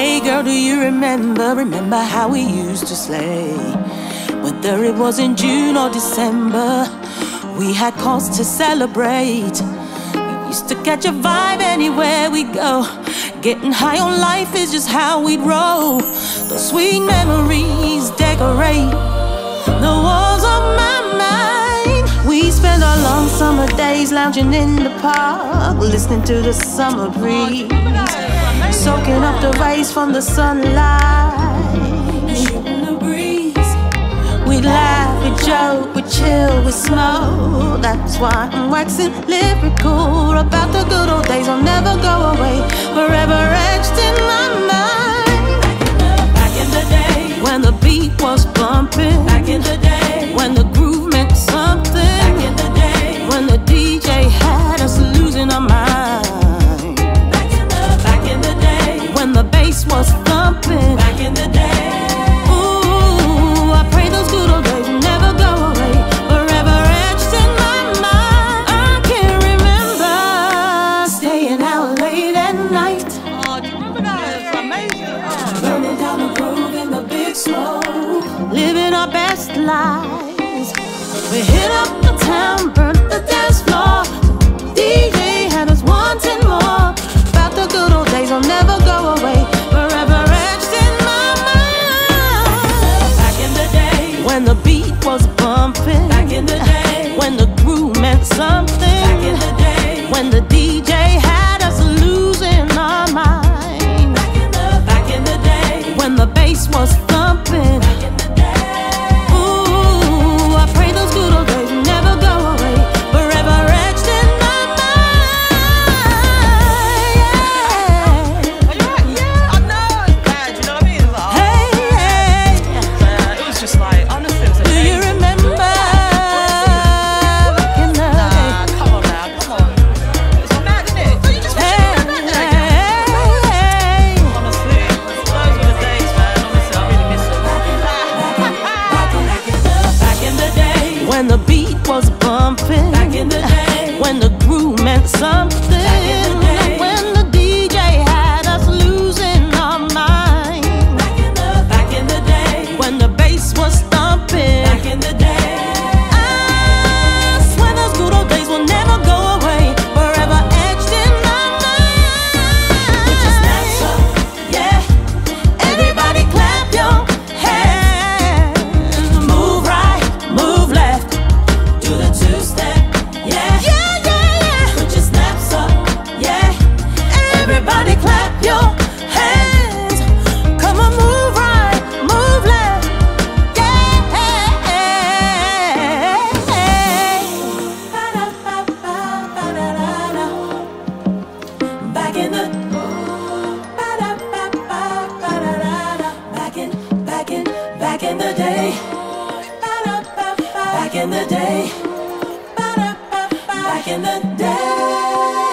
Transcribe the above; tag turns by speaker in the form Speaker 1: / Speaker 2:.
Speaker 1: Hey girl, do you remember how we used to slay? Whether it was in June or December, we had cause to celebrate. We used to catch a vibe anywhere we go. Getting high on life is just how we'd roll. Those sweet memories decorate the walls of my mind. We spent our long summer days lounging in the park, listening to the summer breeze, soaking up the rays from the sunlight, shooting the breeze. We'd laugh, we'd joke, we'd chill, we'd smoke. That's why I'm waxing lyrical about the good old days. I'll never go away, forever etched in my mind. Back in the day, when the beat was bumping. Back in the day, when the groove meant something. Back in the day, when the DJ had us losing our mind. When the bass was thumping. Back in the day. Ooh, I pray those good old days never go away, forever etched in my mind. I can remember staying out late at night.
Speaker 2: Oh, do you remember that? It's amazing.
Speaker 1: Burning down the groove in the big smoke, living our best lives. We hit up the town, burnt the dance floor. DJ had us wanting more. About the good old days will never go away, forever etched in my mind. Back in the day, when the beat was bumping. Back in the day, when the groove meant something. Back in the day, when the DJ had us losing our mind. Back in the day, when the bass was thumping. Back in the day. Ooh, I pray those good old days never go away, forever etched in my mind.
Speaker 2: Yeah, I know. It's bad, you know what I mean? It's like,
Speaker 1: Hey,
Speaker 2: it was just like, honestly, it was a
Speaker 1: do you remember back in the day?
Speaker 2: Nah, come on now, come on. It's mad, isn't it? You just
Speaker 1: Hey,
Speaker 2: honestly, those were the days, man. Honestly, I really miss them.
Speaker 1: back in the day, when the beat was bumping. Back in the day, when the groove meant something. When the DJ had us losing our mind. Back in the day, when the bass was thumping. Back in the day, I swear those good old days will never go away, forever etched in my mind. Put your snaps up, yeah. Everybody clap your hands. Move right, move left, do the two-step, yeah. Yeah, yeah, yeah. Put your snaps up, yeah. Everybody clap your hands. Come on, move right, move left, yeah. Back in the back in the day. Back in the day. Back in the day.